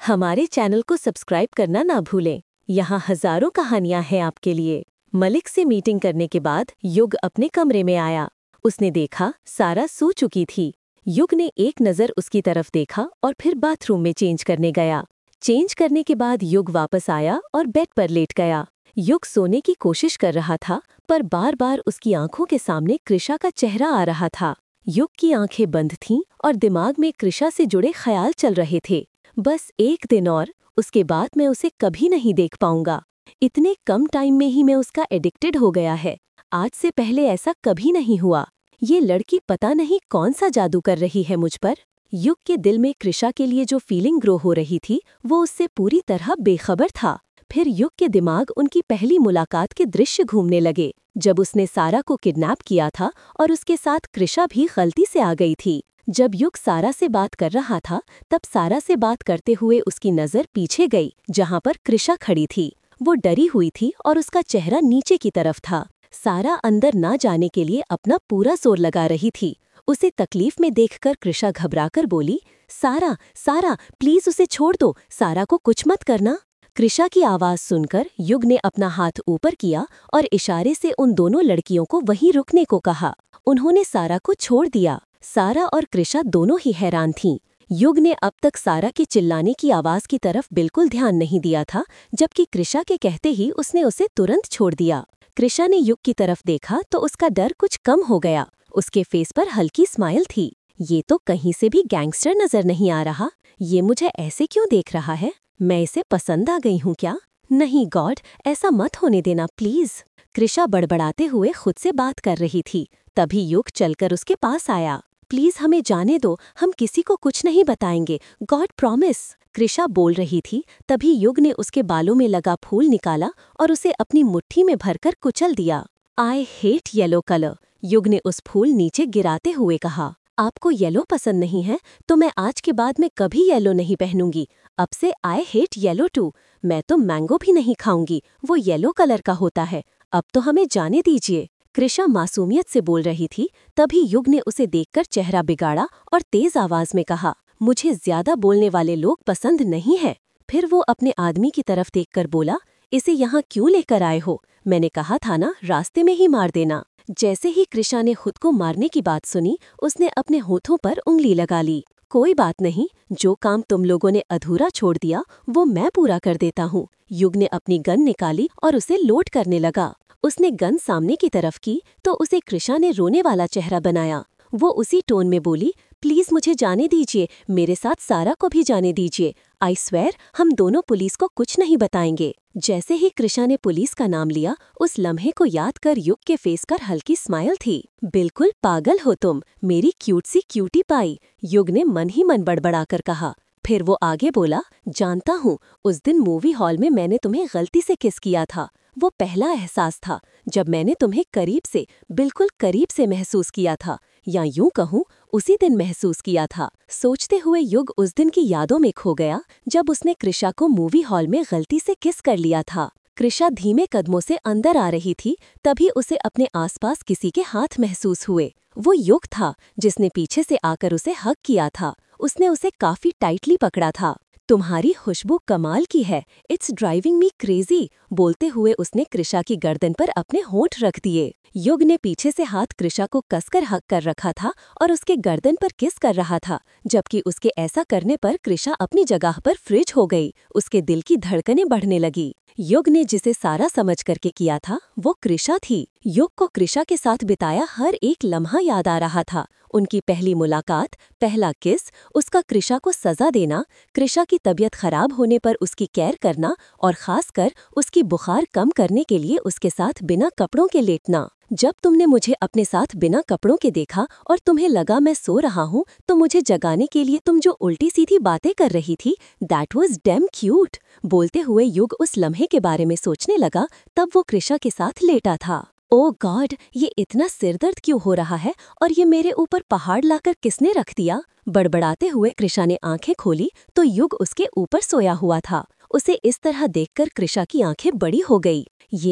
हमारे चैनल को सब्सक्राइब करना ना भूलें। यहाँ हजारों कहानियां हैं आपके लिए। मलिक से मीटिंग करने के बाद युग अपने कमरे में आया। उसने देखा सारा सो चुकी थी। युग ने एक नज़र उसकी तरफ देखा और फिर बाथरूम में चेंज करने गया। चेंज करने के बाद युग वापस आया और बेड पर लेट गया। युग सोने की कोशिश कर रहा था, पर बार बार उसकी आंखों के सामने कृषा का चेहरा आ रहा था। युग की आंखें बंद थीं और दिमाग में कृषा से जुड़े ख्याल चल रहे थे। बस एक दिन और, उसके बाद मैं उसे कभी नहीं देख पाऊंगा। इतने कम टाइम में ही मैं उसका एडिक्टेड हो गया है। आज से पहले ऐसा कभी नहीं हुआ। ये लड़की पता नहीं कौन सा जादू कर रही है मुझ पर। युग के दिल में कृषा के लिए जो फीलिंग ग्रो हो रही थी, वो उससे पूरी तरह बेखबर था। फिर युग के दिमाग उनकी पहली मुलाकात के दृश्य घूमने लगे, जब उसने सारा को किडनैप किया था और उसके साथ कृषा भी गलती से आ गई थी। जब युग सारा से बात कर रहा था, तब सारा से बात करते हुए उसकी नज़र पीछे गई, जहां पर कृषा खड़ी थी। वो डरी हुई थी और उसका चेहरा नीचे की तरफ था। सारा अंदर ना जाने के लिए अपना पूरा जोर लगा रही थी। उसे तकलीफ में देखकर कृषा घबराकर बोली, सारा सारा प्लीज उसे छोड़ दो, सारा को कुछ मत करना। कृषा की आवाज़ सुनकर युग ने अपना हाथ ऊपर किया और इशारे से उन दोनों लड़कियों को वहीं रुकने को कहा। उन्होंने सारा को छोड़ दिया। सारा और कृषा दोनों ही हैरान थीं। युग ने अब तक सारा के चिल्लाने की आवाज़ की तरफ बिल्कुल ध्यान नहीं दिया था, जबकि कृषा के कहते ही उसने उसे तुरंत छोड़ दिया। कृषा ने युग की तरफ देखा तो उसका डर कुछ कम हो गया। उसके फेस पर हल्की स्माइल थी। ये तो कहीं से भी गैंगस्टर नजर नहीं आ रहा। ये मुझे ऐसे क्यों देख रहा है? मैं इसे पसंद आ गई हूँ क्या? नहीं गॉड, ऐसा मत होने देना प्लीज। कृषा बड़बड़ाते हुए खुद से बात कर रही थी। तभी युग चलकर उसके पास आया। प्लीज हमें जाने दो, हम किसी को कुछ नहीं बताएंगे, गॉड प्रॉमिस। कृषा बोल रही थी। तभी युग ने उसके बालों में लगा फूल निकाला और उसे अपनी मुट्ठी में भरकर कुचल दिया। आई हेट येलो कलर, युग ने उस फूल नीचे गिराते हुए कहा। आपको येलो पसंद नहीं है तो मैं आज के बाद में कभी येलो नहीं पहनूंगी। अब से आई हेट येलो टू। मैं तो मैंगो भी नहीं खाऊंगी, वो येलो कलर का होता है। अब तो हमें जाने दीजिए। कृषा मासूमियत से बोल रही थी। तभी युग ने उसे देखकर चेहरा बिगाड़ा और तेज आवाज में कहा, मुझे ज्यादा बोलने वाले लोग पसंद नहीं है। फिर वो अपने आदमी की तरफ देखकर बोला, इसे यहाँ क्यों लेकर आए हो? मैंने कहा था ना, रास्ते में ही मार देना। जैसे ही कृषा ने खुद को मारने की बात सुनी, उसने अपने होठों पर उंगली लगा ली। कोई बात नहीं, जो काम तुम लोगों ने अधूरा छोड़ दिया वो मैं पूरा कर देता हूँ। युग ने अपनी गन निकाली और उसे लोड करने लगा। उसने गन सामने की तरफ की तो उसे कृषा ने रोने वाला चेहरा बनाया। वो उसी टोन में बोली, प्लीज मुझे जाने दीजिए, मेरे साथ सारा को भी जाने दीजिए। आई स्वेयर हम दोनों पुलिस को कुछ नहीं बताएंगे। जैसे ही कृषा ने पुलिस का नाम लिया, उस लम्हे को याद कर युग के फेस पर हल्की स्माइल थी। बिल्कुल पागल हो तुम, मेरी क्यूट सी क्यूटी पाई, युग ने मन ही मन बड़बड़ाकर कहा। फिर वो आगे बोला, जानता हूँ, उस दिन मूवी हॉल में मैंने तुम्हें गलती से किस किया था। वो पहला एहसास था जब मैंने तुम्हें करीब से, बिल्कुल करीब से महसूस किया था, या यूं कहूँ उसी दिन महसूस किया था। सोचते हुए युग उस दिन की यादों में खो गया जब उसने कृषा को मूवी हॉल में गलती से किस कर लिया था। कृषा धीमे कदमों से अंदर आ रही थी, तभी उसे अपने आसपास किसी के हाथ महसूस हुए। वो युग था जिसने पीछे से आकर उसे हग किया था। उसने उसे काफी टाइटली पकड़ा था। तुम्हारी खुशबू कमाल की है, इट्स ड्राइविंग मी क्रेजी, बोलते हुए उसने कृषा की गर्दन पर अपने होंठ रख दिए। युग ने पीछे से हाथ कृषा को कसकर हक कर रखा था और उसके गर्दन पर किस कर रहा था, जबकि उसके ऐसा करने पर कृषा अपनी जगह पर फ्रिज हो गई। उसके दिल की धड़कनें बढ़ने लगी। युग ने जिसे सारा समझ करके किया था वो कृषा थी। युग को कृषा के साथ बिताया हर एक लम्हा याद आ रहा था। उनकी पहली मुलाकात, पहला किस, उसका कृषा को सजा देना, कृषा की तबीयत खराब होने पर उसकी केयर करना और खासकर उसकी बुखार कम करने के लिए उसके साथ बिना कपड़ों के लेटना। जब तुमने मुझे अपने साथ बिना कपड़ों के देखा और तुम्हें लगा मैं सो रहा हूँ, तो मुझे जगाने के लिए तुम जो उल्टी सीधी बातें कर रही थी, दैट वाज डैम क्यूट। बोलते हुए युग उस लम्हे के बारे में सोचने लगा, तब वो कृषा के साथ लेटा था। ओ गॉड, ये इतना सिरदर्द क्यों हो रहा है और ये मेरे ऊपर पहाड़ लाकर किसने रख दिया? बड़बड़ाते हुए कृषा ने आंखें खोली तो युग उसके ऊपर सोया हुआ था। उसे इस तरह देखकर कृषा की आंखें बड़ी हो गई।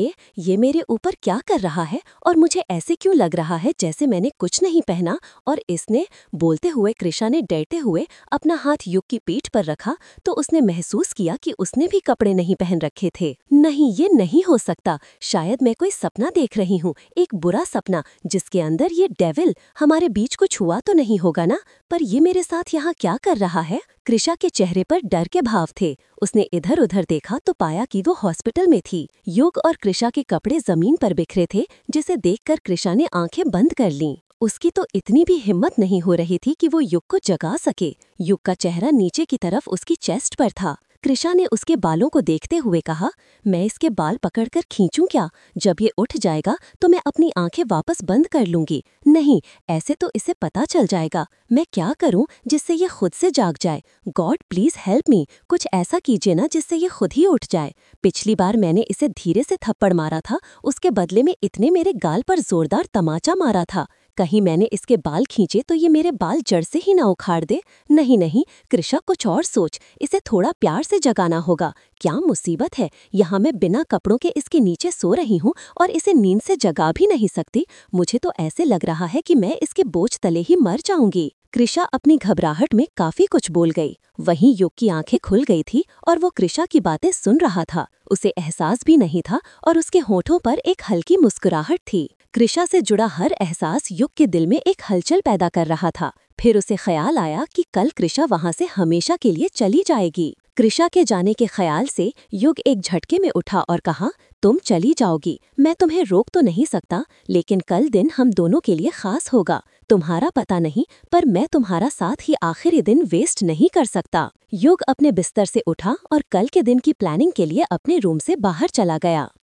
ये मेरे ऊपर क्या कर रहा है और मुझे ऐसे क्यों लग रहा है जैसे मैंने कुछ नहीं पहना। और इसने बोलते हुए कृषा ने डरते हुए अपना हाथ युग की पीठ पर रखा तो उसने महसूस किया कि उसने भी कपड़े नहीं पहन रखे थे। नहीं, ये नहीं हो सकता। शायद मैं कोई सपना देख रही हूँ, एक बुरा सपना जिसके अंदर ये डेविल। हमारे बीच कुछ हुआ तो नहीं होगा ना? पर ये मेरे साथ यहाँ क्या कर रहा है? कृषा के चेहरे पर डर के भाव थे। उसने इधर उधर देखा तो पाया कि वो हॉस्पिटल में थी। युग और कृषा के कपड़े जमीन पर बिखरे थे, जिसे देखकर कृषा ने आंखें बंद कर लीं। उसकी तो इतनी भी हिम्मत नहीं हो रही थी कि वो युग को जगा सके। युग का चेहरा नीचे की तरफ उसकी चेस्ट पर था। कृषा ने उसके बालों को देखते हुए कहा, मैं इसके बाल पकड़कर खींचूं क्या? जब ये उठ जाएगा तो मैं अपनी आंखें वापस बंद कर लूंगी। नहीं, ऐसे तो इसे पता चल जाएगा। मैं क्या करूं जिससे ये खुद से जाग जाए? God please help me. कुछ ऐसा कीजिए ना जिससे ये खुद ही उठ जाए। पिछली बार मैंने इसे धीरे से थप्पड़ मारा था, उसके बदले में इतने मेरे गाल पर जोरदार तमाचा मारा था। कहीं मैंने इसके बाल खींचे तो ये मेरे बाल जड़ से ही ना उखाड़ दे। नहीं नहीं, कृषा कुछ और सोच, इसे थोड़ा प्यार से जगाना होगा। क्या मुसीबत है, यहाँ मैं बिना कपड़ों के इसके नीचे सो रही हूँ और इसे नींद से जगा भी नहीं सकती। मुझे तो ऐसे लग रहा है कि मैं इसके बोझ तले ही मर जाऊंगी। कृषा अपनी घबराहट में काफी कुछ बोल गई। वहीं युग की आंखें खुल गई थी और वो कृषा की बातें सुन रहा था। उसे एहसास भी नहीं था और उसके होठों पर एक हल्की मुस्कुराहट थी। कृषा से जुड़ा हर एहसास युग के दिल में एक हलचल पैदा कर रहा था। फिर उसे ख्याल आया कि कल कृषा वहां से हमेशा के लिए चली जाएगी। कृषा के जाने के ख्याल से युग एक झटके में उठा और कहा, तुम चली जाओगी, मैं तुम्हें रोक तो नहीं सकता, लेकिन कल दिन हम दोनों के लिए खास होगा। तुम्हारा पता नहीं, पर मैं तुम्हारा साथ ही आखिरी दिन वेस्ट नहीं कर सकता। युग अपने बिस्तर से उठा और कल के दिन की प्लानिंग के लिए अपने रूम से बाहर चला गया।